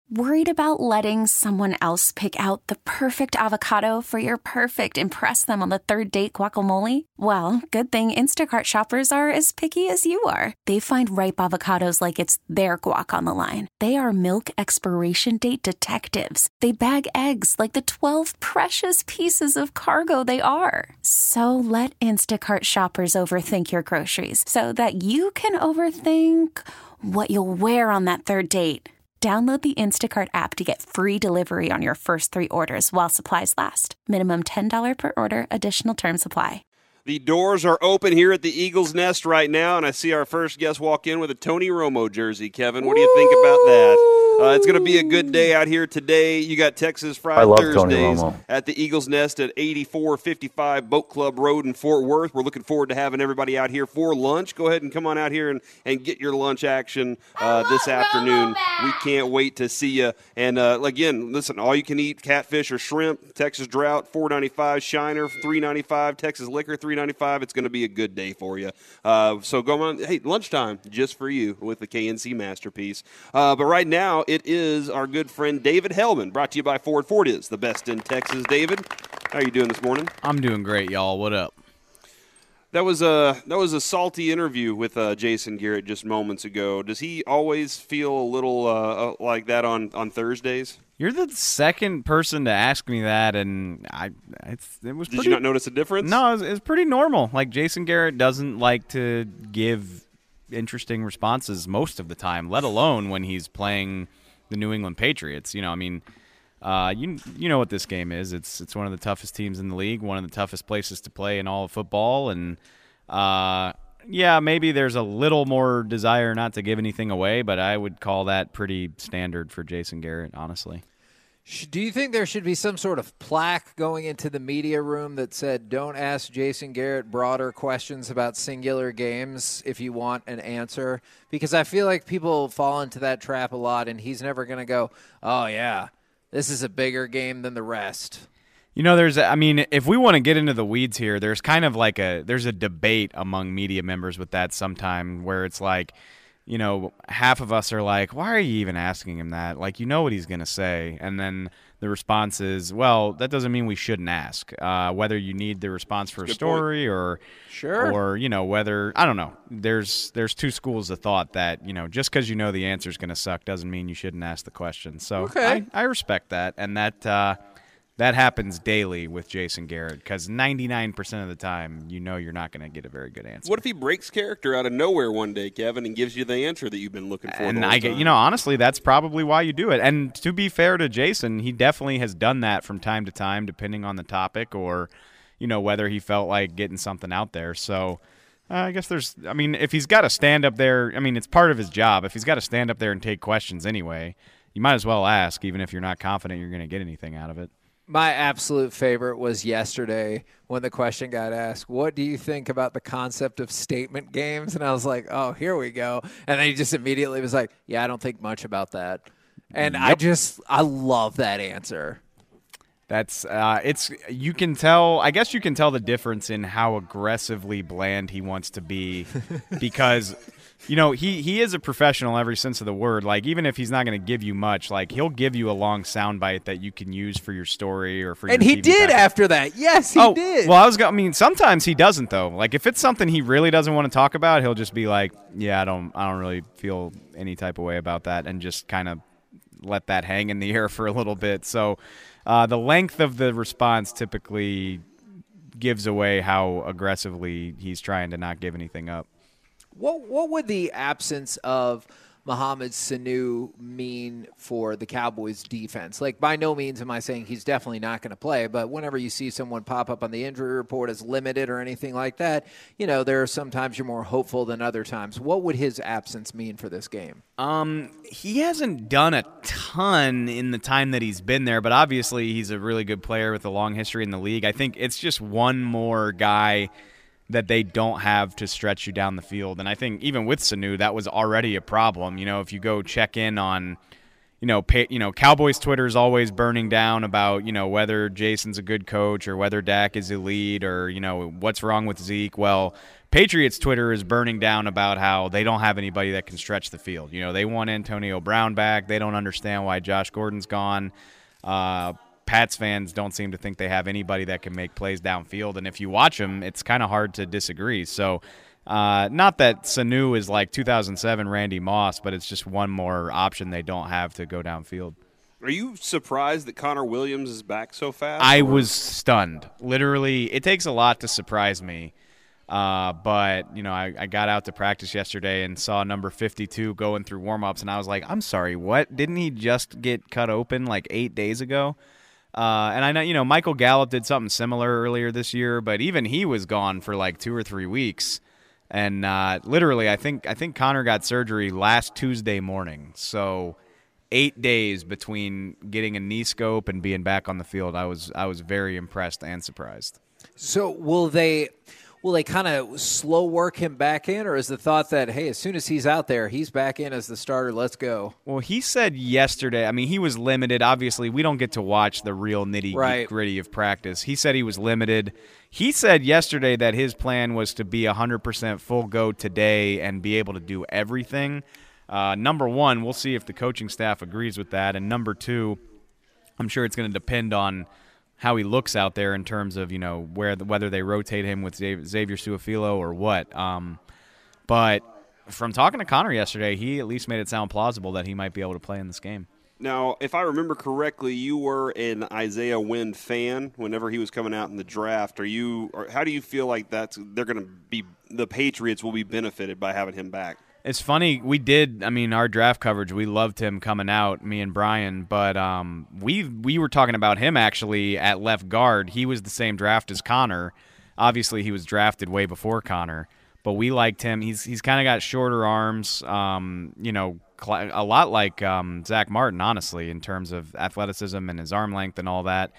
Worried about letting someone else pick out the perfect avocado for your perfect impress them on the third date guacamole? Well, good thing Instacart shoppers are as picky as you are. They find ripe avocados like it's their guac on the line. They are milk expiration date detectives. They bag eggs like the 12 precious pieces of cargo they are. So let Instacart shoppers overthink your groceries so that you can overthink what you'll wear on that third date. Download the Instacart app to get free delivery on your first 3 orders while supplies last. Minimum $10 per order. Additional terms apply. The doors are open here at the Eagles Nest right now, and I see our first guest walk in with a Tony Romo jersey. Kevin, what do you think about that? It's going to be a good day out here today. You got Texas Fried Thursdays at the Eagles Nest at 8455 Boat Club Road in Fort Worth. We're looking forward to having everybody out here for lunch. Go ahead and come on out here and get your lunch action this afternoon. We can't wait to see you. And, again, listen, all you can eat catfish or shrimp, Texas Drought, $4.95, Shiner, $3.95, Texas Liquor, $3.95. It's going to be a good day for you. So go on. Hey, lunchtime just for you with the KNC Masterpiece. But right now, it is our good friend David Hellman, brought to you by Ford. Ford is the best in Texas. David, how are you doing this morning? I'm doing great, y'all. What up? That was a salty interview with Jason Garrett just moments ago. Does he always feel a little like that on Thursdays? You're the second person to ask me that, and it was. Did you not notice a difference? No, it's pretty normal. Like, Jason Garrett doesn't like to give interesting responses most of the time, let alone when he's playing the New England Patriots. You know, I mean, you know what this game is. It's one of the toughest teams in the league, one of the toughest places to play in all of football, and yeah, maybe there's a little more desire not to give anything away, but I would call that pretty standard for Jason Garrett, honestly. Do you think there should be some sort of plaque going into the media room that said, don't ask Jason Garrett broader questions about singular games if you want an answer? Because I feel like people fall into that trap a lot, and he's never going to go, oh, yeah, this is a bigger game than the rest. You know, if we want to get into the weeds here, there's kind of like there's a debate among media members with that sometime where it's like, you know, half of us are like, why are you even asking him that? Like, you know what he's going to say. And then the response is, well, that doesn't mean we shouldn't ask. Whether you need the response for a story or, you know, whether, I don't know. There's two schools of thought that, you know, just because you know the answer is going to suck doesn't mean you shouldn't ask the question. So okay. I respect that. And that happens daily with Jason Garrett because 99% of the time, you know you're not going to get a very good answer. What if he breaks character out of nowhere one day, Kevin, and gives you the answer that you've been looking for? And you know, honestly, that's probably why you do it. And to be fair to Jason, he definitely has done that from time to time, depending on the topic or, you know, whether he felt like getting something out there. So I guess if he's got to stand up there, I mean, it's part of his job. If he's got to stand up there and take questions anyway, you might as well ask, even if you're not confident you're going to get anything out of it. My absolute favorite was yesterday when the question got asked, what do you think about the concept of statement games? And I was like, oh, here we go. And then he just immediately was like, yeah, I don't think much about that. And yep. I love that answer. That's you can tell, I guess you can tell the difference in how aggressively bland he wants to be because you know, he is a professional every sense of the word. Like, even if he's not going to give you much, like, he'll give you a long soundbite that you can use for your story or for your And he TV did package. after that. Yes, he did. Well, sometimes he doesn't, though. Like, if it's something he really doesn't want to talk about, he'll just be like, yeah, I don't really feel any type of way about that, and just kind of let that hang in the air for a little bit. So the length of the response typically gives away how aggressively he's trying to not give anything up. What would the absence of Mohamed Sanu mean for the Cowboys defense? Like, by no means am I saying he's definitely not going to play, but whenever you see someone pop up on the injury report as limited or anything like that, you know, there are sometimes you're more hopeful than other times. What would his absence mean for this game? He hasn't done a ton in the time that he's been there, but obviously he's a really good player with a long history in the league. I think it's just one more guy that they don't have to stretch you down the field. And I think even with Sanu, that was already a problem. You know, if you go check in on, Cowboys Twitter is always burning down about, you know, whether Jason's a good coach or whether Dak is elite or, you know, what's wrong with Zeke. Well, Patriots Twitter is burning down about how they don't have anybody that can stretch the field. They want Antonio Brown back. They don't understand why Josh Gordon's gone. Pats fans don't seem to think they have anybody that can make plays downfield. And if you watch them, it's kind of hard to disagree. So not that Sanu is like 2007 Randy Moss, but it's just one more option they don't have to go downfield. Are you surprised that Connor Williams is back so fast? I was stunned. Literally, it takes a lot to surprise me. But, I got out to practice yesterday and saw number 52 going through warm-ups, and I was like, I'm sorry, what? Didn't he just get cut open like 8 days ago? And I know, Michael Gallup did something similar earlier this year, but even he was gone for like 2 or 3 weeks. And literally, I think Connor got surgery last Tuesday morning. So 8 days between getting a knee scope and being back on the field. I was very impressed and surprised. So will they kind of slow work him back in, or is the thought that, hey, as soon as he's out there, he's back in as the starter, let's go? Well, he said yesterday, he was limited. Obviously, we don't get to watch the real nitty-gritty of practice. He said he was limited. He said yesterday that his plan was to be 100% full go today and be able to do everything. Number one, we'll see if the coaching staff agrees with that. And number two, I'm sure it's going to depend on how he looks out there in terms of, whether they rotate him with Xavier Su'a-Filo or what. But from talking to Connor yesterday, he at least made it sound plausible that he might be able to play in this game. Now, if I remember correctly, you were an Isaiah Wynn fan whenever he was coming out in the draft. How do you feel like the Patriots will be benefited by having him back? It's funny, we did, our draft coverage, we loved him coming out, me and Brian, but we were talking about him actually at left guard. He was the same draft as Connor. Obviously, he was drafted way before Connor, but we liked him. He's kind of got shorter arms, a lot like Zach Martin, honestly, in terms of athleticism and his arm length and all that.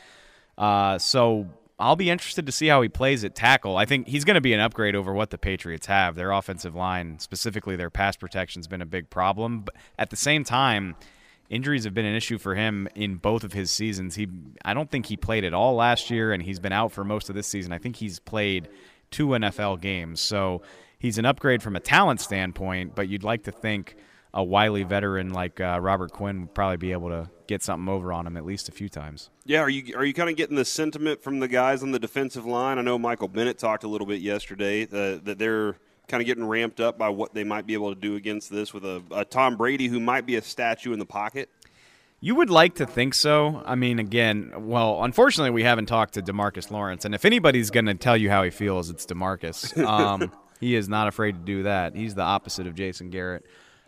So I'll be interested to see how he plays at tackle. I think he's going to be an upgrade over what the Patriots have. Their offensive line, specifically their pass protection, has been a big problem. But at the same time, injuries have been an issue for him in both of his seasons. I don't think he played at all last year, and he's been out for most of this season. I think he's played 2 NFL games. So he's an upgrade from a talent standpoint, but you'd like to think a wily veteran like Robert Quinn would probably be able to get something over on him at least a few times. Yeah, are you kind of getting the sentiment from the guys on the defensive line? I know Michael Bennett talked a little bit yesterday that they're kind of getting ramped up by what they might be able to do against this with a Tom Brady who might be a statue in the pocket. You would like to think so. Unfortunately, we haven't talked to DeMarcus Lawrence, and if anybody's going to tell you how he feels, it's DeMarcus. He is not afraid to do that. He's the opposite of Jason Garrett.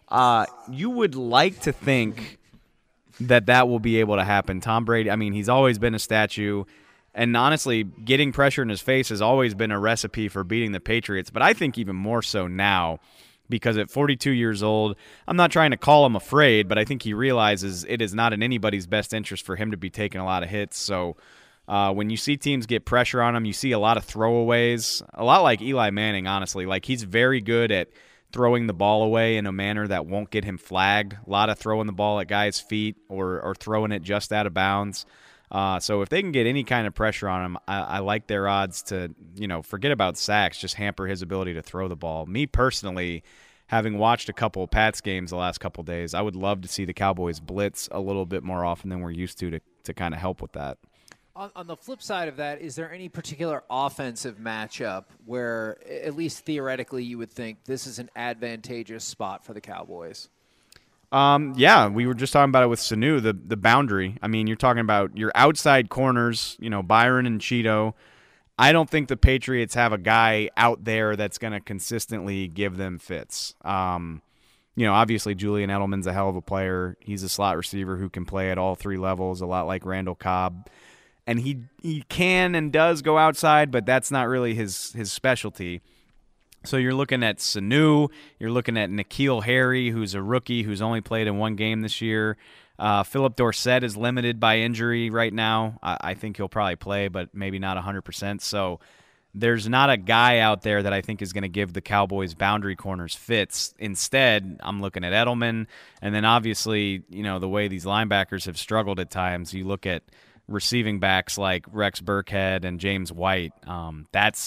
You would like to think that will be able to happen. Tom Brady, he's always been a statue, and honestly, getting pressure in his face has always been a recipe for beating the Patriots, but I think even more so now because at 42 years old, I'm not trying to call him afraid, but I think he realizes it is not in anybody's best interest for him to be taking a lot of hits. So when you see teams get pressure on him, you see a lot of throwaways, a lot like Eli Manning, honestly. Like, he's very good at throwing the ball away in a manner that won't get him flagged. A lot of throwing the ball at guys' feet or throwing it just out of bounds. So if they can get any kind of pressure on him, I like their odds to, forget about sacks, just hamper his ability to throw the ball. Me personally, having watched a couple of Pats games the last couple of days, I would love to see the Cowboys blitz a little bit more often than we're used to kind of help with that. On the flip side of that, is there any particular offensive matchup where, at least theoretically, you would think this is an advantageous spot for the Cowboys? Yeah, we were just talking about it with Sanu, the boundary. You're talking about your outside corners, Byron and Cheeto. I don't think the Patriots have a guy out there that's going to consistently give them fits. Obviously Julian Edelman's a hell of a player. He's a slot receiver who can play at all three levels, a lot like Randall Cobb. And he can and does go outside, but that's not really his specialty. So you're looking at Sanu, you're looking at N'Keal Harry, who's a rookie who's only played in one game this year. Philip Dorsett is limited by injury right now. I think he'll probably play, but maybe not 100%. So there's not a guy out there that I think is going to give the Cowboys boundary corners fits. Instead, I'm looking at Edelman, and then obviously, the way these linebackers have struggled at times, you look at receiving backs like Rex Burkhead and James White. That's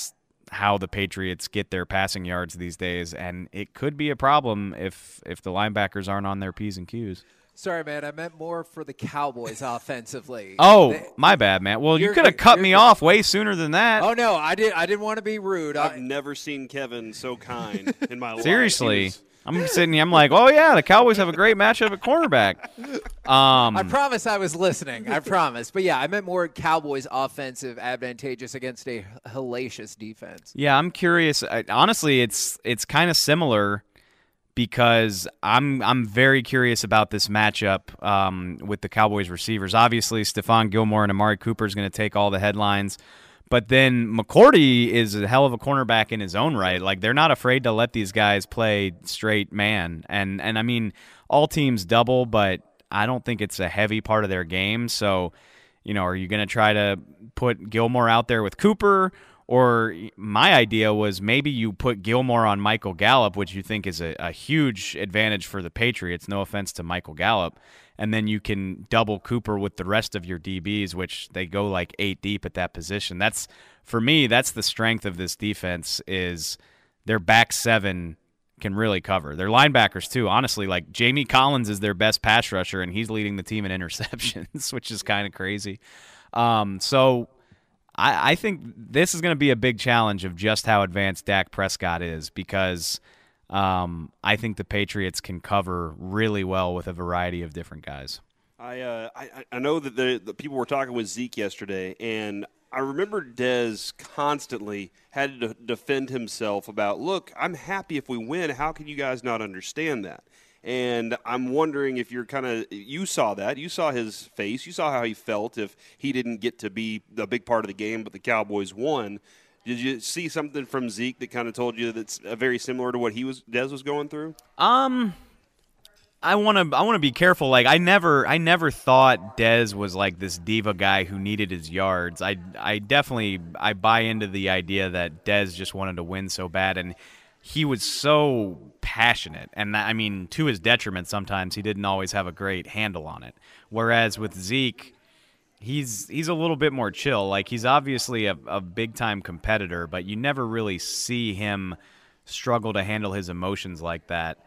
how the Patriots get their passing yards these days, and it could be a problem if the linebackers aren't on their P's and Q's. Sorry, man. I meant more for the Cowboys offensively. Oh, my bad, man. Well, you could have cut me off way sooner than that. Oh no, I didn't want to be rude. I've never seen Kevin so kind in my life. Seriously. I'm sitting here. I'm like, oh, yeah, the Cowboys have a great matchup at cornerback. I promise I was listening. I promise. But, yeah, I meant more Cowboys offensive advantageous against a hellacious defense. Yeah, I'm curious. Honestly, it's kind of similar because I'm very curious about this matchup with the Cowboys receivers. Obviously, Stephon Gilmore and Amari Cooper is going to take all the headlines. But then McCourty is a hell of a cornerback in his own right. Like, they're not afraid to let these guys play straight man. And I mean, all teams double, but I don't think it's a heavy part of their game. So, are you going to try to put Gilmore out there with Cooper? Or my idea was maybe you put Gilmore on Michael Gallup, which you think is a huge advantage for the Patriots. No offense to Michael Gallup. And then you can double Cooper with the rest of your DBs, which they go like 8 deep at that position. For me, that's the strength of this defense is their back seven can really cover. Their linebackers, too. Honestly, like Jamie Collins is their best pass rusher, and he's leading the team in interceptions, which is kind of crazy. So I think this is going to be a big challenge of just how advanced Dak Prescott is because I think the Patriots can cover really well with a variety of different guys. I know that the people were talking with Zeke yesterday, and I remember Dez constantly had to defend himself about, look, I'm happy if we win. How can you guys not understand that? And I'm wondering if you saw that. You saw his face. You saw how he felt if he didn't get to be a big part of the game, but the Cowboys won. Did you see something from Zeke that kind of told you that's very similar to what Dez was going through? I want to be careful. Like I never thought Dez was like this diva guy who needed his yards. I buy into the idea that Dez just wanted to win so bad, and he was so passionate. And I mean, to his detriment, sometimes he didn't always have a great handle on it. Whereas with Zeke, he's a little bit more chill. Like he's obviously a big-time competitor, but you never really see him struggle to handle his emotions like that.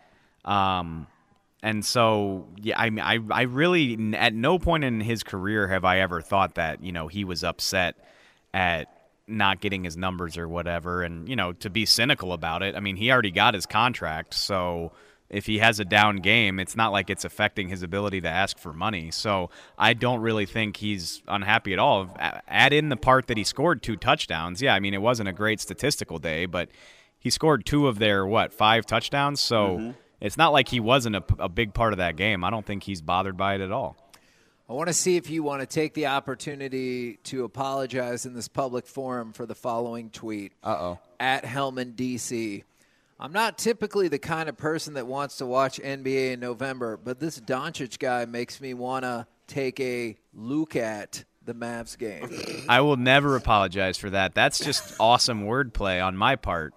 And so, yeah, I mean, I really, at no point in his career have I ever thought that, he was upset at not getting his numbers or whatever. And, to be cynical about it, I mean, he already got his contract, so if he has a down game, it's not like it's affecting his ability to ask for money. So I don't really think he's unhappy at all. Add in the part that he scored 2 touchdowns. Yeah, I mean, it wasn't a great statistical day, but he scored 2 of their, 5 touchdowns? So it's not like he wasn't a big part of that game. I don't think he's bothered by it at all. I want to see if you want to take the opportunity to apologize in this public forum for the following tweet. At Hellman DC. I'm not typically the kind of person that wants to watch NBA in November, but this Doncic guy makes me want to take a look at the Mavs game. I will never apologize for that. That's just awesome wordplay on my part.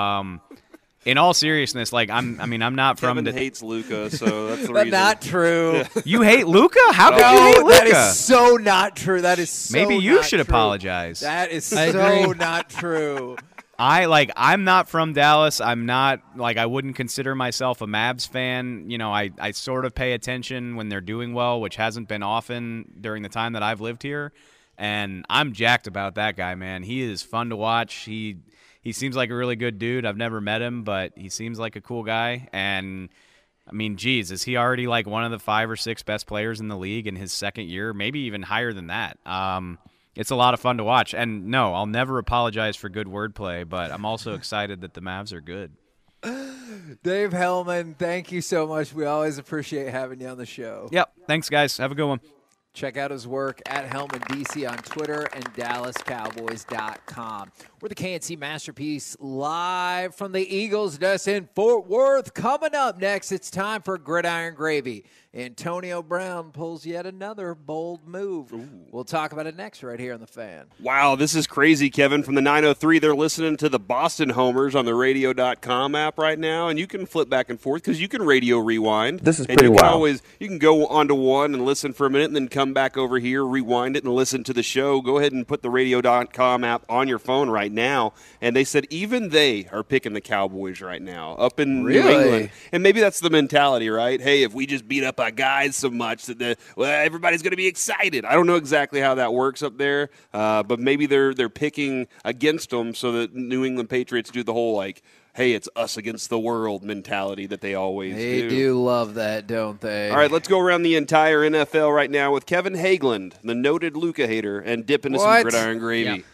In all seriousness, like I'm not from. Kevin hates Luka, so that's the reason. Not true. You hate Luka? How can you hate Luka? That is so not true. That is so maybe you not should true. apologize. That is so not true. I'm not from Dallas. I'm not I wouldn't consider myself a Mavs fan. I sort of pay attention when they're doing well, which hasn't been often during the time that I've lived here. And I'm jacked about that guy, man. He is fun to watch. He seems like a really good dude. I've never met him, but he seems like a cool guy. And I mean, geez, is he already like one of the 5 or 6 best players in the league in his second year? Maybe even higher than that. It's a lot of fun to watch. And no, I'll never apologize for good wordplay, but I'm also excited that the Mavs are good. Dave Hellman, thank you so much. We always appreciate having you on the show. Yep. Thanks, guys. Have a good one. Check out his work at Hellman DC on Twitter and DallasCowboys.com. We're the KNC Masterpiece live from the Eagles Nest in Fort Worth. Coming up next, it's time for Gridiron Gravy. Antonio Brown pulls yet another bold move. We'll talk about it next right here on The Fan. Wow, this is crazy, Kevin. From the 903, they're listening to the Boston Homers on the radio.com app right now, and you can flip back and forth because you can radio rewind. This is pretty wild. You can go onto one and listen for a minute and then come come back over here, rewind it, and listen to the show, go ahead and put the radio.com app on your phone right now. And they said even they are picking the Cowboys right now up in New England. And maybe that's the mentality, right? Hey, if we just beat up our guys so much that everybody's going to be excited. I don't know exactly how that works up there, but maybe they're picking against them so that New England Patriots do the whole, like, hey, it's us against the world mentality that they always do. They do love that, don't they? All right, let's go around the entire NFL right now with Kevin Hageland, the noted Luka hater, and dip into some gridiron gravy. Yeah.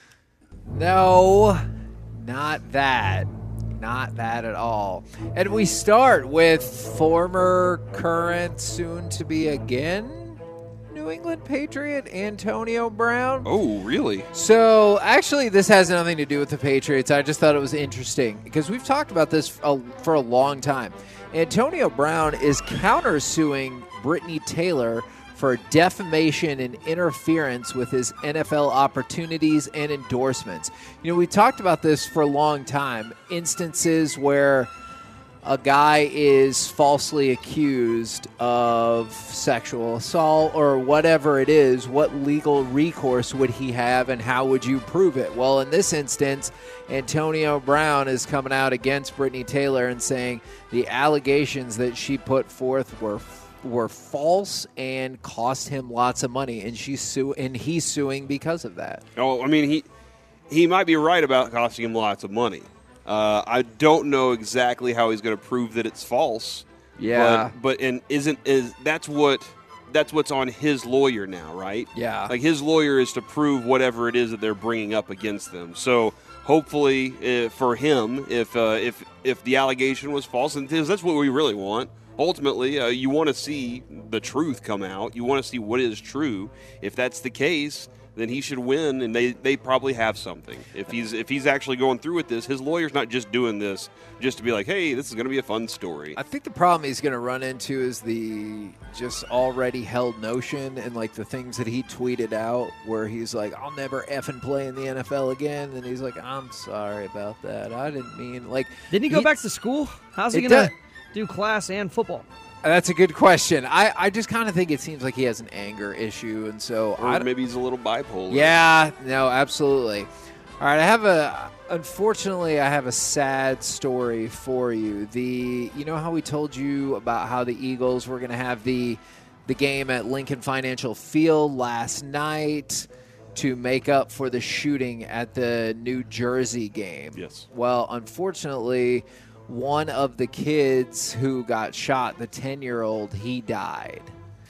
No, not that. Not that at all. And we start with former, current, soon-to-be again New England Patriot Antonio Brown. Oh, really? So, actually, this has nothing to do with the Patriots. I just thought it was interesting because we've talked about this for a long time. Antonio Brown is countersuing Brittany Taylor for defamation and interference with his NFL opportunities and endorsements. You know, we talked about this for a long time. Instances where a guy is falsely accused of sexual assault or whatever it is, what legal recourse would he have and how would you prove it? Well, in this instance, Antonio Brown is coming out against Brittany Taylor and saying the allegations that she put forth were false and cost him lots of money, and he's suing because of that. Oh, I mean, he might be right about costing him lots of money. I don't know exactly how he's going to prove that it's false. Yeah, but that's what's on his lawyer now, right? Yeah, like his lawyer is to prove whatever it is that they're bringing up against them. So hopefully, for him, if the allegation was false, and that's what we really want. Ultimately, you want to see the truth come out. You want to see what is true. If that's the case, then he should win, and they probably have something. If he's actually going through with this, his lawyer's not just doing this just to be like, hey, this is going to be a fun story. I think the problem he's going to run into is the just already held notion and like the things that he tweeted out where he's like, I'll never effing play in the NFL again. And he's like, I'm sorry about that. I didn't mean like. Didn't he go back to school? How's he going to do class and football? That's a good question. I just kind of think it seems like he has an anger issue, and so or maybe he's a little bipolar. Yeah, no, absolutely. All right, unfortunately, I have a sad story for you. You know how we told you about how the Eagles were going to have the game at Lincoln Financial Field last night to make up for the shooting at the New Jersey game? Yes. Well, unfortunately, one of the kids who got shot, the 10-year-old, he died.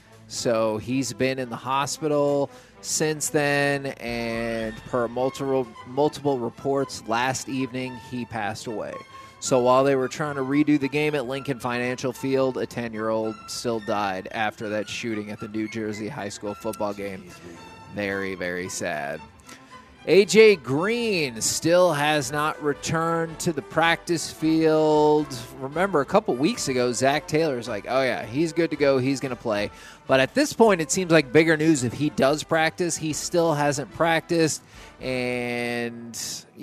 So he's been in the hospital since then, and per multiple reports, last evening he passed away. So while they were trying to redo the game at Lincoln Financial Field, a 10-year-old still died after that shooting at the New Jersey high school football game. Very, very sad. A.J. Green still has not returned to the practice field. Remember, a couple weeks ago, Zach Taylor's like, oh, yeah, he's good to go. He's going to play. But at this point, it seems like bigger news if he does practice. He still hasn't practiced. And,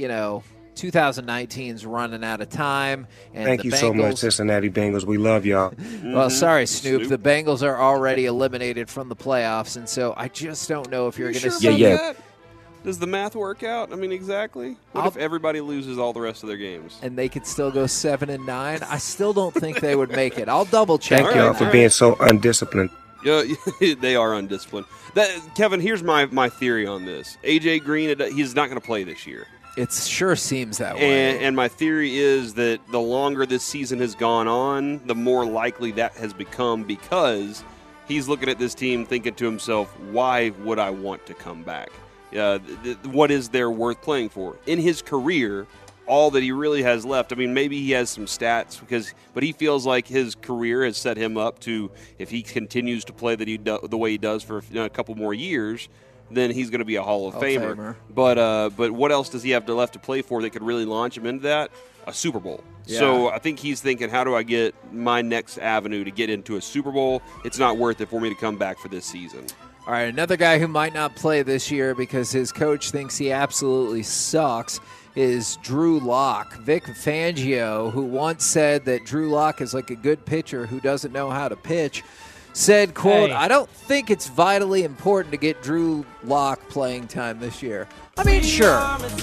2019's running out of time. And Thank you so much, Cincinnati Bengals. We love y'all. Well, sorry, Snoop. The Bengals are already eliminated from the playoffs. And so I just don't know if you're going to see that. Does the math work out? I mean, exactly. What if everybody loses all the rest of their games? And they could still go 7-9? I still don't think they would make it. I'll double check. Thank y'all for being so undisciplined. Yeah, they are undisciplined. Kevin, here's my theory on this. A.J. Green, he's not going to play this year. It sure seems that way. And my theory is that the longer this season has gone on, the more likely that has become because he's looking at this team thinking to himself, why would I want to come back? What is there worth playing for? In his career, all that he really has left, I mean, maybe he has some stats, but he feels like his career has set him up to, if he continues to play the way he does for a couple more years, then he's going to be a Hall of Famer. But what else does he have left to play for that could really launch him into that? A Super Bowl. Yeah. So I think he's thinking, how do I get my next avenue to get into a Super Bowl? It's not worth it for me to come back for this season. All right, another guy who might not play this year because his coach thinks he absolutely sucks is Drew Lock. Vic Fangio, who once said that Drew Lock is like a good pitcher who doesn't know how to pitch, said, quote, Hey. I don't think it's vitally important to get Drew Lock playing time this year. I mean, sure.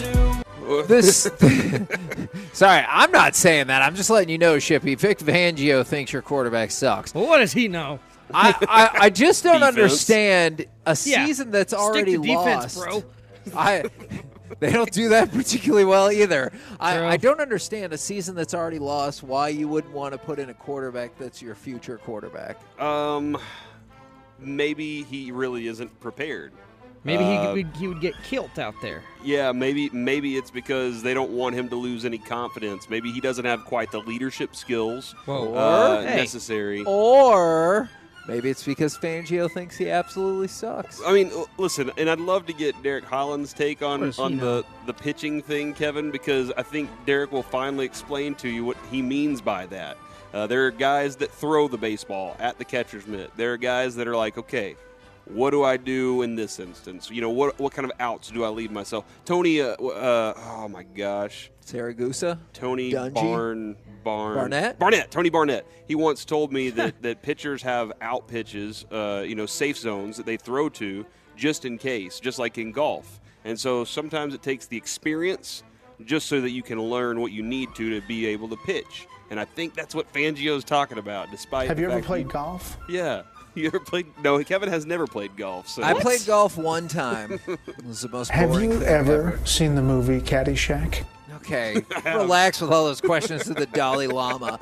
Sorry, I'm not saying that. I'm just letting you know, Shippy. Vic Fangio thinks your quarterback sucks. Well, what does he know? I just don't Defense. understand a season that's already Stick to defense, lost. bro. They don't do that particularly well either. True. I don't understand a season that's already lost why you wouldn't want to put in a quarterback that's your future quarterback. Maybe he really isn't prepared. Maybe he would get killed out there. Yeah, maybe it's because they don't want him to lose any confidence. Maybe he doesn't have quite the leadership skills necessary. Or maybe it's because Fangio thinks he absolutely sucks. I mean, listen, and I'd love to get Derek Holland's take on does he know? the pitching thing, Kevin, because I think Derek will finally explain to you what he means by that. There are guys that throw the baseball at the catcher's mitt. There are guys that are like, okay, what do I do in this instance? You know, what kind of outs do I leave myself? Tony, oh my gosh. Saragusa? Tony Dungy? Barnett. Tony Barnett. He once told me that pitchers have out pitches, safe zones that they throw to just in case, just like in golf. And so sometimes it takes the experience just so that you can learn what you need to be able to pitch. And I think that's what Fangio's talking about, despite Have the you ever fact played golf? Yeah. You ever played? No, Kevin has never played golf. So I played golf one time. It was the most Have boring you thing ever seen the movie Caddyshack? Okay, relax with all those questions to the Dalai Lama.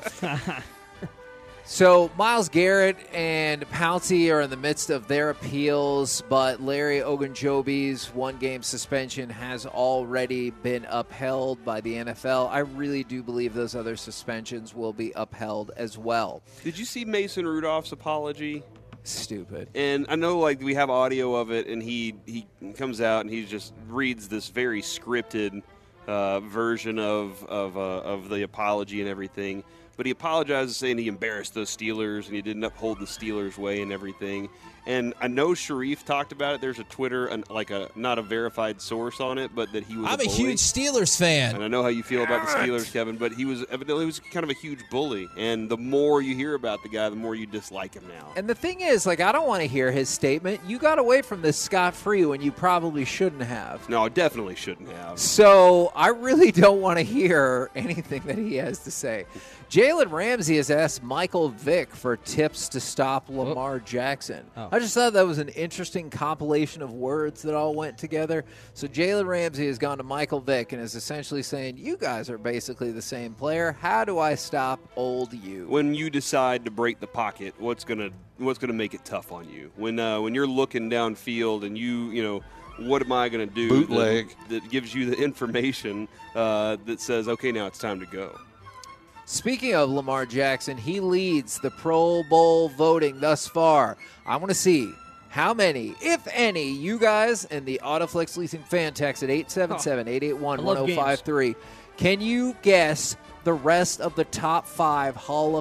So Myles Garrett and Pouncey are in the midst of their appeals, but Larry Ogunjobi's one-game suspension has already been upheld by the NFL. I really do believe those other suspensions will be upheld as well. Did you see Mason Rudolph's apology? Stupid. And I know, like, we have audio of it, and he comes out and he just reads this very scripted version of the apology and everything. But he apologizes, saying he embarrassed those Steelers and he didn't uphold the Steelers' way and everything. And I know Sharif talked about it. There's a Twitter, not a verified source on it, but that he was I'm a a bully. huge Steelers fan. And I know how you feel about the Steelers, Kevin, but he was kind of a huge bully. And the more you hear about the guy, the more you dislike him now. And the thing is, I don't want to hear his statement. You got away from this scot-free when you probably shouldn't have. No, I definitely shouldn't have. So I really don't want to hear anything that he has to say. Jalen Ramsey has asked Michael Vick for tips to stop Lamar Jackson. Oh. I just thought that was an interesting compilation of words that all went together. So Jalen Ramsey has gone to Michael Vick and is essentially saying, you guys are basically the same player. How do I stop old you? When you decide to break the pocket, what's gonna make it tough on you? When you're looking downfield and you what am I gonna do? Bootleg. That gives you the information that says, okay, now it's time to go. Speaking of Lamar Jackson, he leads the Pro Bowl voting thus far. I want to see how many, if any, you guys and the Autoflex Leasing fan text at 877-881-1053. Can you guess the rest of the top 5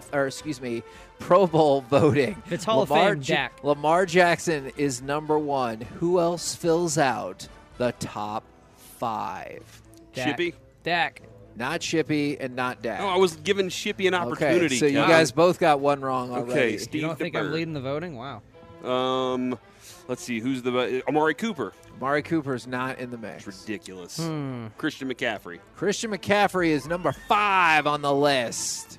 Pro Bowl voting? It's Hall of Fame, Dak. Lamar Jackson is number 1. Who else fills out the top 5? Shippy? Dak. Not Shippy and not Dak. Oh, I was giving Shippy an opportunity. Okay, so you Kevin. guys both got one wrong already. Okay, Steve You don't think I'm DeBerg. leading the voting? Wow. Let's see, who's the Amari Cooper? Amari Cooper's not in the mix. It's ridiculous. Christian McCaffrey. Christian McCaffrey is number 5 on the list.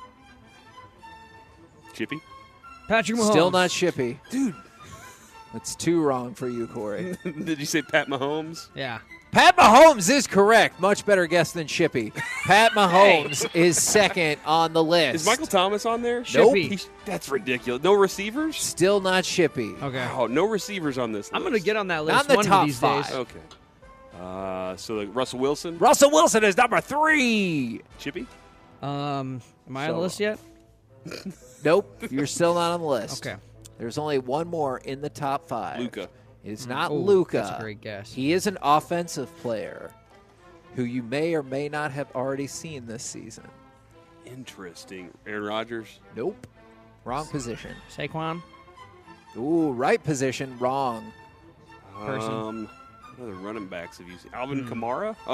Shippy? Patrick Mahomes. Still not Shippy. Dude. That's 2 wrong for you, Corey. Did you say Pat Mahomes? Yeah. Pat Mahomes is correct. Much better guess than Shippy. Pat Mahomes is second on the list. Is Michael Thomas on there? Nope. That's ridiculous. No receivers? Still not Shippy. Okay. Oh, no receivers on this list. I'm going to get on that Not list in the one top of these 5. days. Okay. So Russell Wilson? Russell Wilson is number 3. Chippy? Am I on the list yet? Nope. You're still not on the list. Okay. There's only one more in the top 5. Luka. It's not Ooh, Luka. that's a great guess. He is an offensive player who you may or may not have already seen this season. Interesting. Aaron Rodgers? Nope. Wrong position. Saquon? Ooh, right position, wrong. Person. What other running backs have you seen? Alvin Kamara? Oh,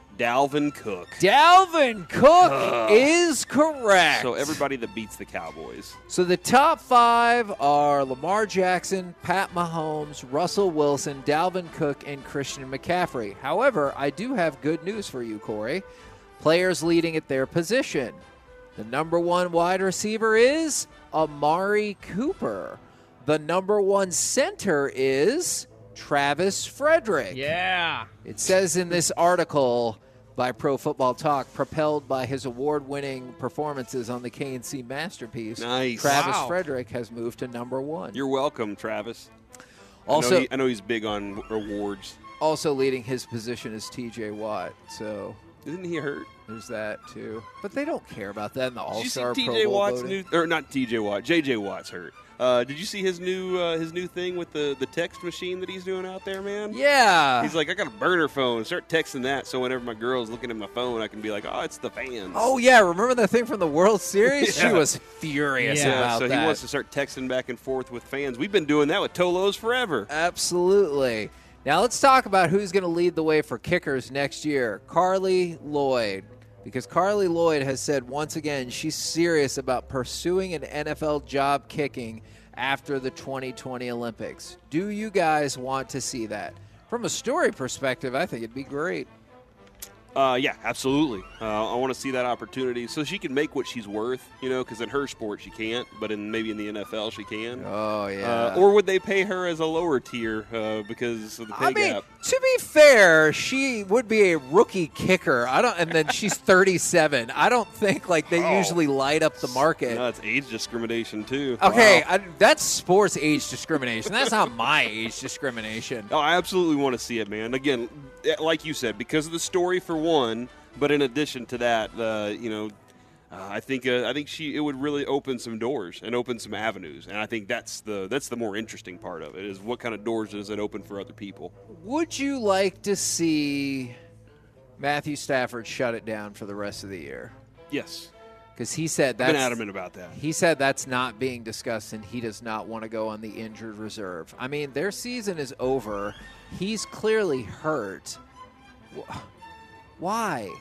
Dalvin Cook. Dalvin Cook is correct. So everybody that beats the Cowboys. So the top 5 are Lamar Jackson, Pat Mahomes, Russell Wilson, Dalvin Cook, and Christian McCaffrey. However, I do have good news for you, Corey. Players leading at their position. The number 1 wide receiver is Amari Cooper. The number 1 center is Travis Frederick. Yeah. It says in this article by Pro Football Talk, propelled by his award-winning performances on the KNC Masterpiece, nice. Travis Wow. Frederick has moved to number 1. You're welcome, Travis. Also, I know he's big on awards. Also leading his position is TJ Watt, so Isn't he hurt? there's that too. But they don't care about that in the Did you see All-Star Pro TJ Bowl Watt's voting. new, or not TJ Watt, JJ Watt's hurt. Did you see his new thing with the text machine that he's doing out there, man? Yeah. He's like, I got a burner phone. Start texting that, so whenever my girl's looking at my phone, I can be like, oh, it's the fans. Oh, yeah. Remember that thing from the World Series? Yeah. She was furious Yeah, about so that. he wants to start texting back and forth with fans. We've been doing that with Tolos forever. Absolutely. Now let's talk about who's going to lead the way for kickers next year. Carly Lloyd. Because Carly Lloyd has said once again she's serious about pursuing an NFL job kicking after the 2020 Olympics. Do you guys want to see that? From a story perspective, I think it'd be great. Yeah, absolutely. I want to see that opportunity so she can make what she's worth, because in her sport she can't, but maybe in the NFL she can. Oh, yeah. Or would they pay her as a lower tier because of the pay gap? To be fair, she would be a rookie kicker. And then she's 37. I don't think they usually light up the market. No, it's age discrimination too. Okay, Wow. that's sports age discrimination. That's not my age discrimination. Oh, I absolutely want to see it, man. Again, like you said, because of the story for one, but in addition to that, I think it would really open some doors and open some avenues, and I think that's the more interesting part of it is what kind of doors does it open for other people. Would you like to see Matthew Stafford shut it down for the rest of the year? Yes, because he said I've that's been adamant about that. He said that's not being discussed, and he does not want to go on the injured reserve. I mean, their season is over. He's clearly hurt. Why?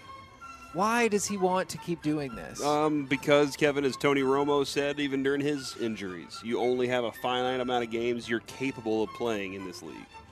Why does he want to keep doing this? Because, Kevin, as Tony Romo said, even during his injuries, you only have a finite amount of games you're capable of playing in this league.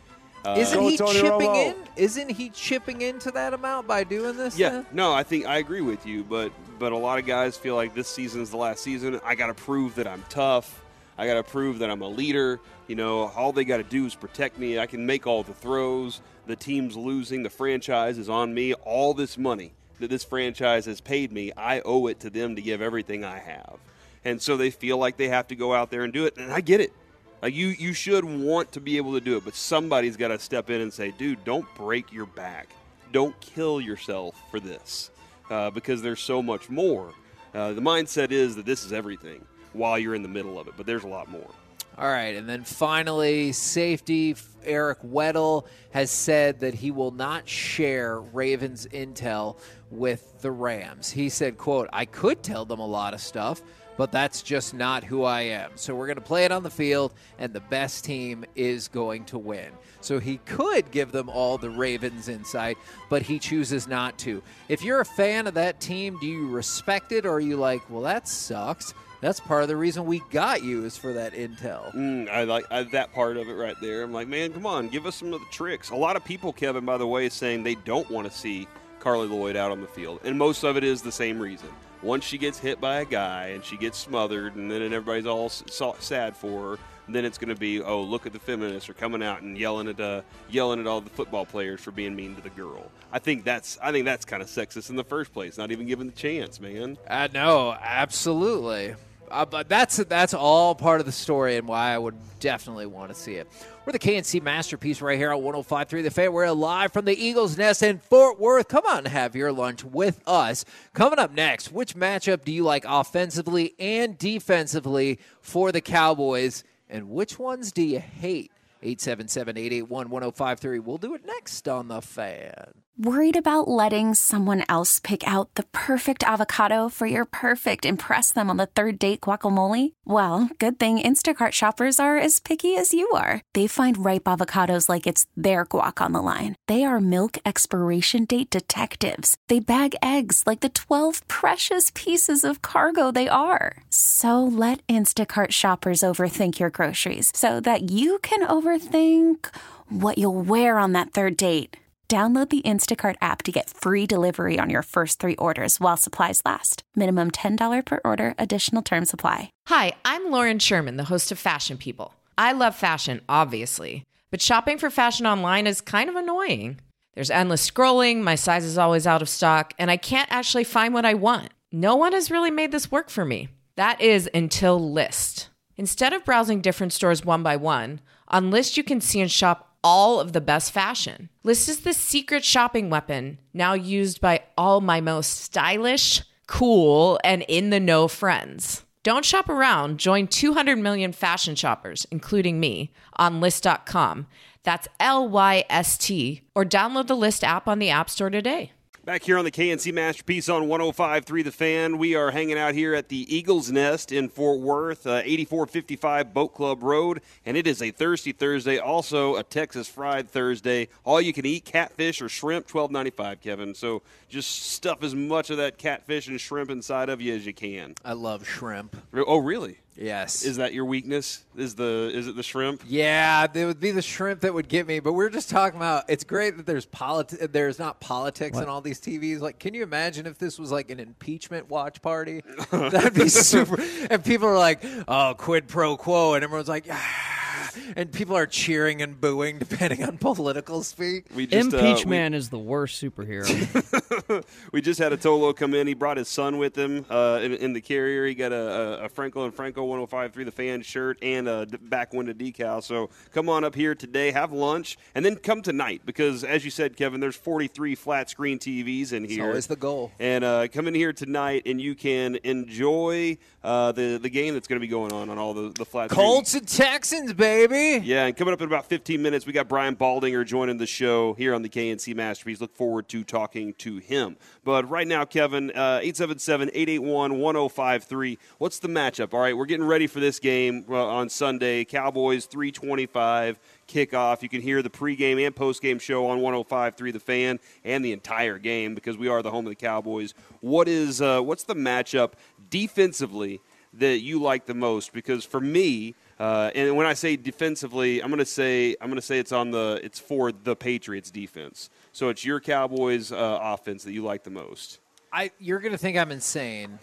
Isn't he Tony chipping Romo. in? Isn't he chipping into that amount by doing this? Yeah, then? no, I think I agree with you, but a lot of guys feel like this season is the last season. I got to prove that I'm tough. I got to prove that I'm a leader. All they got to do is protect me. I can make all the throws. The team's losing. The franchise is on me. All this money that this franchise has paid me, I owe it to them to give everything I have. And so they feel like they have to go out there and do it, and I get it. Like you should want to be able to do it, but somebody's got to step in and say, dude, don't break your back. Don't kill yourself for this because there's so much more. The mindset is that this is everything while you're in the middle of it, but there's a lot more. All right, and then finally, safety Eric Weddle has said that he will not share Ravens intel with the Rams. He said, quote, I could tell them a lot of stuff, but that's just not who I am. So we're going to play it on the field, and the best team is going to win. So he could give them all the Ravens insight, but he chooses not to. If you're a fan of that team, do you respect it, or are you like, well, that sucks? That's part of the reason we got you is for that intel. I like that part of it right there. I'm like, man, come on, give us some of the tricks. A lot of people, Kevin, by the way, saying they don't want to see Carly Lloyd out on the field, and most of it is the same reason. Once she gets hit by a guy and she gets smothered, and then everybody's all sad for her, then it's going to be, oh, look at the feminists are coming out and yelling at all the football players for being mean to the girl. I think that's kind of sexist in the first place. Not even given the chance, man. No, absolutely. But that's all part of the story and why I would definitely want to see it. We're the KNC Masterpiece right here on 105.3 The Fan. We're live from the Eagles Nest in Fort Worth. Come on and have your lunch with us. Coming up next, which matchup do you like offensively and defensively for the Cowboys, and which ones do you hate? 877-881-1053. We'll do it next on The Fan. Worried about letting someone else pick out the perfect avocado for your perfect impress them on the third date guacamole? Well, good thing Instacart shoppers are as picky as you are. They find ripe avocados like it's their guac on the line. They are milk expiration date detectives. They bag eggs like the 12 precious pieces of cargo they are. So let Instacart shoppers overthink your groceries so that you can overthink what you'll wear on that third date. Download the Instacart app to get free delivery on your first 3 orders while supplies last. Minimum $10 per order. Additional terms apply. Hi, I'm Lauren Sherman, the host of Fashion People. I love fashion, obviously, but shopping for fashion online is kind of annoying. There's endless scrolling, my size is always out of stock, and I can't actually find what I want. No one has really made this work for me. That is until Lyst. Instead of browsing different stores one by one, on Lyst you can see and shop all of the best fashion. Lyst is the secret shopping weapon now used by all my most stylish, cool, and in-the-know friends. Don't shop around. Join 200 million fashion shoppers, including me, on Lyst.com. That's Lyst, or download the Lyst app on the App Store today. Back here on the KNC Masterpiece on 105.3 The Fan, we are hanging out here at the Eagles Nest in Fort Worth, 8455 Boat Club Road, and it is a Thirsty Thursday, also a Texas Fried Thursday. All you can eat, catfish or shrimp, $12.95, Kevin. So just stuff as much of that catfish and shrimp inside of you as you can. I love shrimp. Oh, really? Yes. Is that your weakness? Is it the shrimp? Yeah, it would be the shrimp that would get me. But we're just talking about, it's great that there's not politics in all these TVs. Like, can you imagine if this was like an impeachment watch party? That'd be super. And people are like, oh, quid pro quo. And everyone's like, ah. And people are cheering and booing depending on political speak. Impeachment is the worst superhero. We just had a Tolo come in. He brought his son with him in the carrier. He got a Franco and Franco 105.3 The Fan shirt and a back window decal. So come on up here today, have lunch, and then come tonight because, as you said, Kevin, there's 43 flat screen TVs in here. That's always the goal. And come in here tonight, and you can enjoy the game that's going to be going on all the flat screen. Colts and Texans, baby. Yeah, and coming up in about 15 minutes, we got Brian Baldinger joining the show here on the KNC Masterpiece. Look forward to talking to him. But right now, Kevin, 877-881-1053. What's the matchup? All right, we're getting ready for this game on Sunday. Cowboys 3:25 kickoff. You can hear the pregame and postgame show on 105.3 The Fan and the entire game because we are the home of the Cowboys. What's the matchup defensively that you like the most? Because for me, and when I say defensively, I'm going to say it's for the Patriots defense. So it's your Cowboys offense that you like the most. You're going to think I'm insane.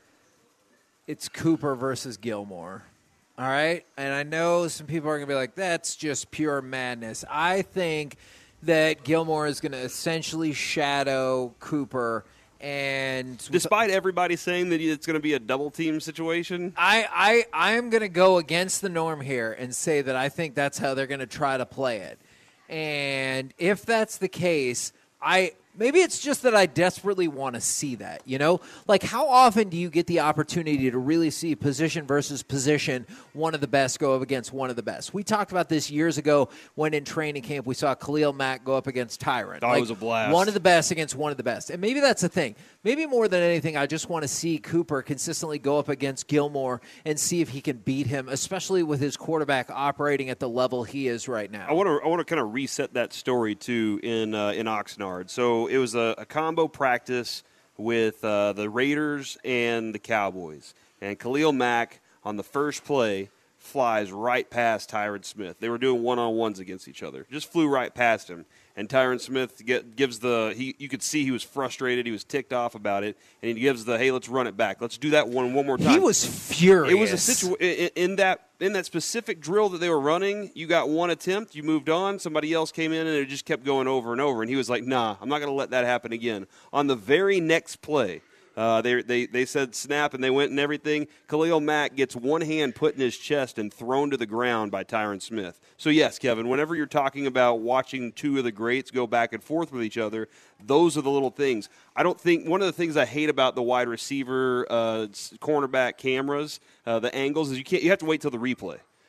It's Cooper versus Gilmore. All right? And I know some people are going to be like, that's just pure madness. I think that Gilmore is going to essentially shadow Cooper. And despite everybody saying that it's going to be a double team situation, I am going to go against the norm here and say that I think that's how they're going to try to play it. And if that's the case, maybe it's just that I desperately want to see that, you know? Like, how often do you get the opportunity to really see position versus position, one of the best go up against one of the best? We talked about this years ago when in training camp we saw Khalil Mack go up against Tyron. It was a blast. One of the best against one of the best. And maybe that's the thing. Maybe more than anything, I just want to see Cooper consistently go up against Gilmore and see if he can beat him, especially with his quarterback operating at the level he is right now. I want to kind of reset that story, too, in Oxnard. So it was a combo practice with the Raiders and the Cowboys. And Khalil Mack, on the first play, flies right past Tyron Smith. They were doing one-on-ones against each other. Just flew right past him. And Tyron Smith gives you could see he was frustrated. He was ticked off about it. And he gives hey, let's run it back. Let's do that one more time. He was furious. It was a situation in that specific drill that they were running. You got one attempt, you moved on. Somebody else came in, and it just kept going over and over. And he was like, nah, I'm not going to let that happen again. On the very next play, they said snap, and they went and everything. Khalil Mack gets one hand put in his chest and thrown to the ground by Tyron Smith. So, yes, Kevin, whenever you're talking about watching two of the greats go back and forth with each other, those are the little things. I don't think – one of the things I hate about the wide receiver cornerback cameras, the angles, is you have to wait till the replay.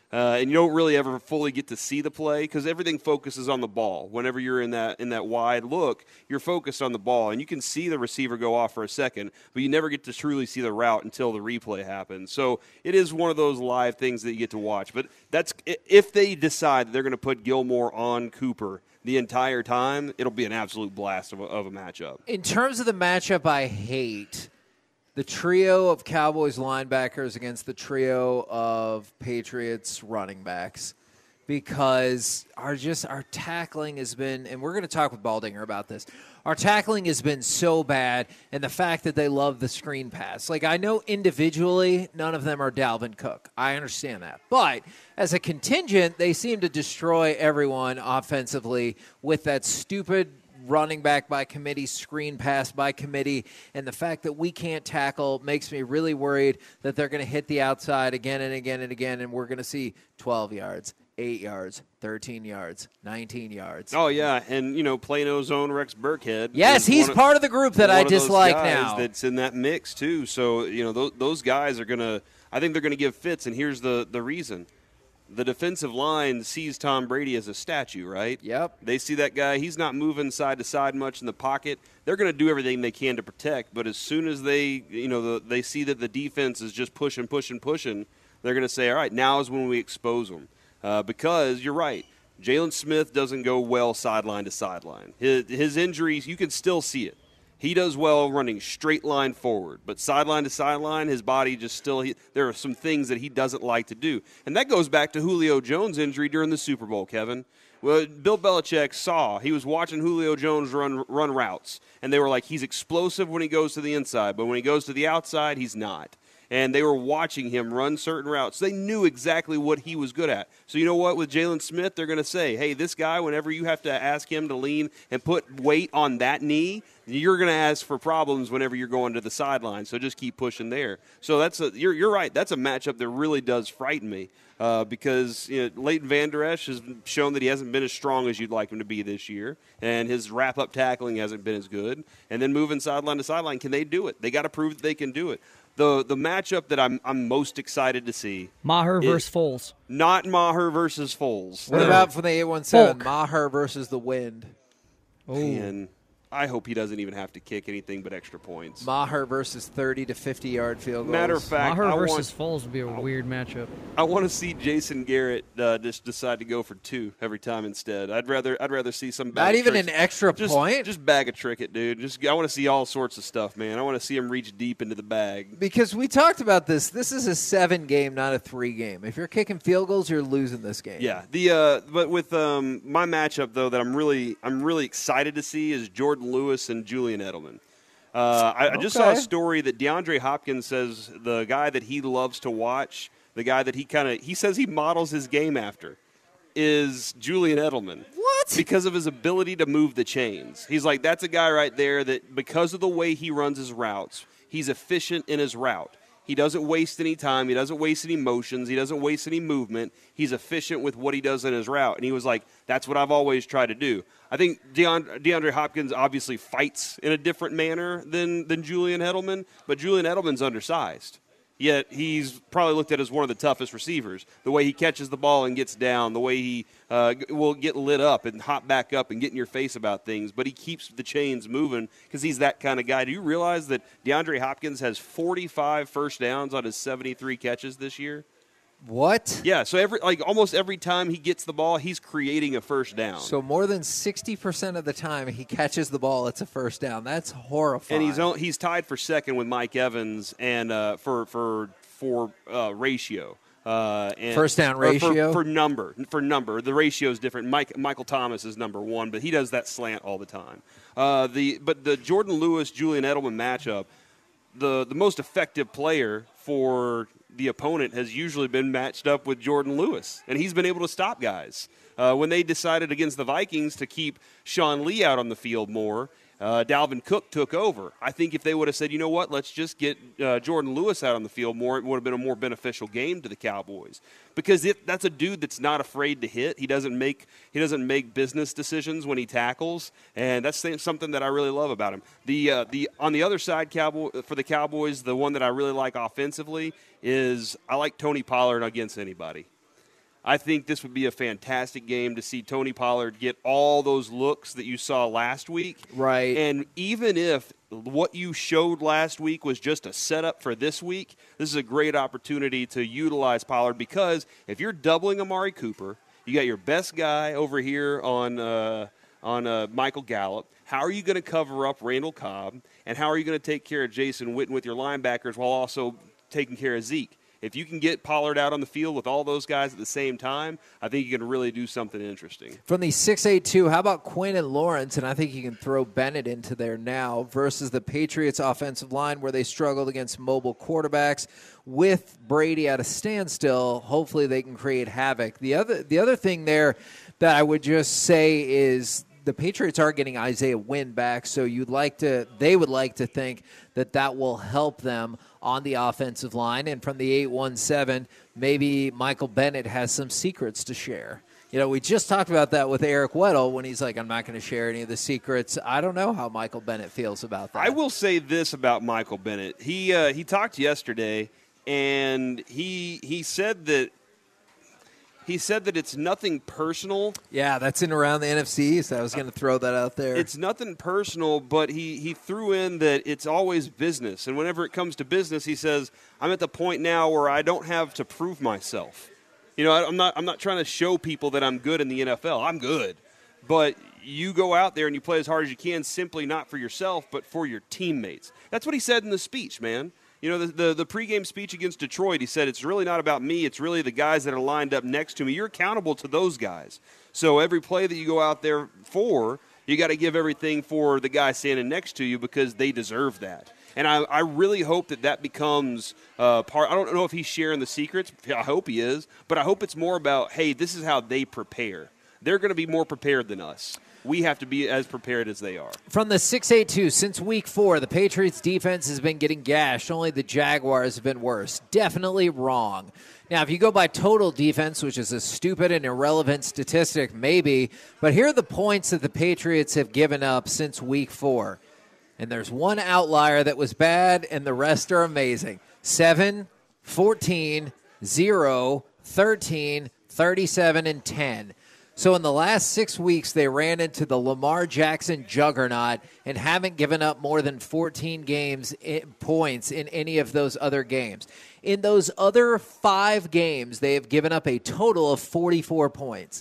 And you don't really ever fully get to see the play because everything focuses on the ball. Whenever you're in that wide look, you're focused on the ball, and you can see the receiver go off for a second, but you never get to truly see the route until the replay happens. So it is one of those live things that you get to watch. But that's if they decide they're going to put Gilmore on Cooper the entire time, it'll be an absolute blast of a matchup. In terms of the matchup, I hate the trio of Cowboys linebackers against the trio of Patriots running backs because our tackling has been, and we're going to talk with Baldinger about this, our tackling has been so bad, and the fact that they love the screen pass. Like, I know individually none of them are Dalvin Cook. I understand that. But as a contingent, they seem to destroy everyone offensively with that stupid running back by committee, screen pass by committee, and the fact that we can't tackle makes me really worried that they're going to hit the outside again and again and again, and we're going to see 12 yards, 8 yards, 13 yards, 19 yards. Oh, yeah, and, Plano's own Rex Burkhead. Yes, he's part of the group that I dislike now. That's in that mix, too. So, those guys are going to – I think they're going to give fits, and here's the reason. The defensive line sees Tom Brady as a statue, right? Yep. They see that guy. He's not moving side to side much in the pocket. They're going to do everything they can to protect, but as soon as they see that the defense is just pushing, they're going to say, all right, now is when we expose them. Because you're right. Jalen Smith doesn't go well sideline to sideline. His injuries, you can still see it. He does well running straight line forward, but sideline to sideline, his body just still there are some things that he doesn't like to do. And that goes back to Julio Jones' injury during the Super Bowl, Kevin. Well, Bill Belichick he was watching Julio Jones run routes, and they were like, he's explosive when he goes to the inside, but when he goes to the outside, he's not. And they were watching him run certain routes. They knew exactly what he was good at. So you know what? With Jalen Smith, they're going to say, hey, this guy, whenever you have to ask him to lean and put weight on that knee, you're going to ask for problems whenever you're going to the sideline. So just keep pushing there. So you're right. That's a matchup that really does frighten me because Leighton Vander Esch has shown that he hasn't been as strong as you'd like him to be this year, and his wrap-up tackling hasn't been as good. And then moving sideline to sideline, can they do it? They got to prove that they can do it. The matchup that I'm most excited to see. Maher versus Foles. Not Maher versus Foles. What about from the 817? Maher versus the Wind. And I hope he doesn't even have to kick anything but extra points. Maher versus 30 to 50-yard field goals. Matter of fact, Maher versus Foles would be a weird matchup. I want to see Jason Garrett just decide to go for 2 every time instead. I'd rather see some bag not of even tricks. an extra point. Just bag a trick it, dude. I want to see all sorts of stuff, man. I want to see him reach deep into the bag. Because we talked about this. This is a 7 game, not a 3 game. If you're kicking field goals, you're losing this game. Yeah. But with my matchup though that I'm really excited to see is Jordan Lewis and Julian Edelman. I just saw a story that DeAndre Hopkins says the guy that he loves to watch, the guy that he says he models his game after, is Julian Edelman. What? Because of his ability to move the chains. He's like, that's a guy right there that because of the way he runs his routes, he's efficient in his route. He doesn't waste any time. He doesn't waste any motions. He doesn't waste any movement. He's efficient with what he does in his route. And he was like, that's what I've always tried to do. I think DeAndre Hopkins obviously fights in a different manner than Julian Edelman, but Julian Edelman's undersized. Yet he's probably looked at as one of the toughest receivers. The way he catches the ball and gets down, the way he will get lit up and hop back up and get in your face about things, but he keeps the chains moving because he's that kind of guy. Do you realize that DeAndre Hopkins has 45 first downs on his 73 catches this year? What? Yeah, so almost every time he gets the ball, he's creating a first down. So more than 60% of the time he catches the ball, it's a first down. That's horrifying. And he's tied for second with Mike Evans and for ratio. And first down ratio? For number. The ratio is different. Michael Thomas is number 1, but he does that slant all the time. But the Jordan Lewis-Julian Edelman matchup, the most effective player for the opponent has usually been matched up with Jordan Lewis, and he's been able to stop guys. When they decided against the Vikings to keep Sean Lee out on the field more, Dalvin Cook took over. I think if they would have said, you know what, let's just get Jordan Lewis out on the field more, it would have been a more beneficial game to the Cowboys. Because that's a dude that's not afraid to hit. He doesn't make business decisions when he tackles, and that's something that I really love about him. On the other side, for the Cowboys, the one that I really like offensively is I like Tony Pollard against anybody. I think this would be a fantastic game to see Tony Pollard get all those looks that you saw last week. Right. And even if what you showed last week was just a setup for this week, this is a great opportunity to utilize Pollard, because if you're doubling Amari Cooper, you got your best guy over here on Michael Gallup. How are you going to cover up Randall Cobb? And how are you going to take care of Jason Witten with your linebackers while also taking care of Zeke? If you can get Pollard out on the field with all those guys at the same time, I think you can really do something interesting. From the 6-8-2, how about Quinn and Lawrence? And I think you can throw Bennett into there now versus the Patriots offensive line, where they struggled against mobile quarterbacks. With Brady at a standstill, hopefully they can create havoc. The other thing there that I would just say is the Patriots are getting Isaiah Wynn back, so they would like to think that will help them on the offensive line. And from the 8-1-7, maybe Michael Bennett has some secrets to share. You know, we just talked about that with Eric Weddle when he's like, I'm not going to share any of the secrets. I don't know how Michael Bennett feels about that. I will say this about Michael Bennett. He talked yesterday, and he said that it's nothing personal. Yeah, that's in around the NFC, so I was going to throw that out there. It's nothing personal, but he threw in that it's always business. And whenever it comes to business, he says, I'm at the point now where I don't have to prove myself. You know, I'm not trying to show people that I'm good in the NFL. I'm good. But you go out there and you play as hard as you can, simply not for yourself, but for your teammates. That's what he said in the speech, man. You know, the pregame speech against Detroit, he said, it's really not about me. It's really the guys that are lined up next to me. You're accountable to those guys. So every play that you go out there for, you got to give everything for the guy standing next to you, because they deserve that. And I really hope that becomes part. I don't know if he's sharing the secrets. I hope he is. But I hope it's more about, hey, this is how they prepare. They're going to be more prepared than us. We have to be as prepared as they are. From the 6-8-2, since week 4, the Patriots' defense has been getting gashed. Only the Jaguars have been worse. Definitely wrong. Now, if you go by total defense, which is a stupid and irrelevant statistic, maybe, but here are the points that the Patriots have given up since week 4. And there's one outlier that was bad, and the rest are amazing. 7, 14, 0, 13, 37, and 10. So in the last 6 weeks, they ran into the Lamar Jackson juggernaut and haven't given up more than 14 points in any of those other games. In those other 5 games, they have given up a total of 44 points.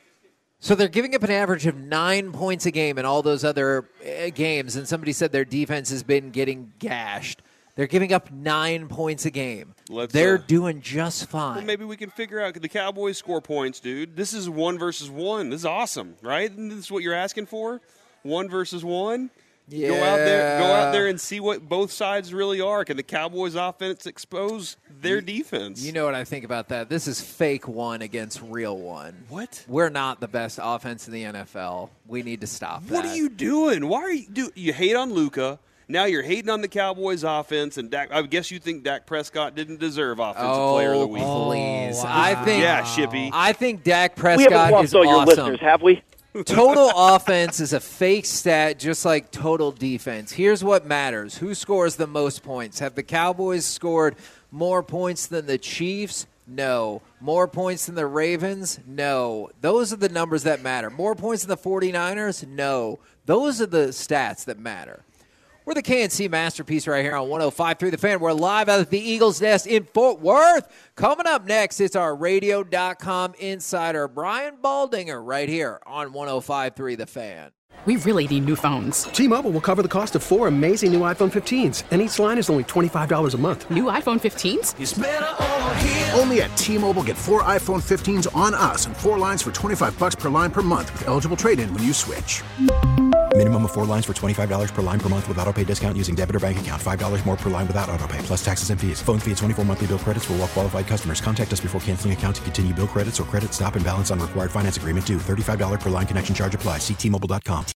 So they're giving up an average of 9 points a game in all those other games, and somebody said their defense has been getting gashed. They're giving up 9 points a game. They're doing just fine. Well, maybe we can figure out, the Cowboys score points, dude. This is 1 versus 1. This is awesome, right? Isn't this what you're asking for? 1 versus 1? Yeah. Go out there and see what both sides really are. Can the Cowboys offense expose their defense? You know what I think about that? This is fake 1 against real 1. What? We're not the best offense in the NFL. We need to stop that. What are you doing? Why are you hate on Luka? Now you're hating on the Cowboys' offense, and Dak. I guess you think Dak Prescott didn't deserve Offensive Player of the Week. Please. Wow. Shippy. I think Dak Prescott we haven't lost is all awesome. your listeners, have we? Total offense is a fake stat, just like total defense. Here's what matters. Who scores the most points? Have the Cowboys scored more points than the Chiefs? No. More points than the Ravens? No. Those are the numbers that matter. More points than the 49ers? No. Those are the stats that matter. We're the KNC Masterpiece right here on 105.3 The Fan. We're live out at the Eagles Nest in Fort Worth. Coming up next, it's our radio.com insider, Brian Baldinger, right here on 105.3 The Fan. We really need new phones. T-Mobile will cover the cost of 4 amazing new iPhone 15s, and each line is only $25 a month. New iPhone 15s? It's better over here. Only at T-Mobile, get 4 iPhone 15s on us and 4 lines for $25 per line per month with eligible trade-in when you switch. Minimum of 4 lines for $25 per line per month with autopay discount using debit or bank account. $5 more per line without autopay, plus taxes and fees. Phone fee at 24 monthly bill credits for well-qualified customers. Contact us before canceling account to continue bill credits or credit stop and balance on required finance agreement due. $35 per line connection charge applies. See T-Mobile.com.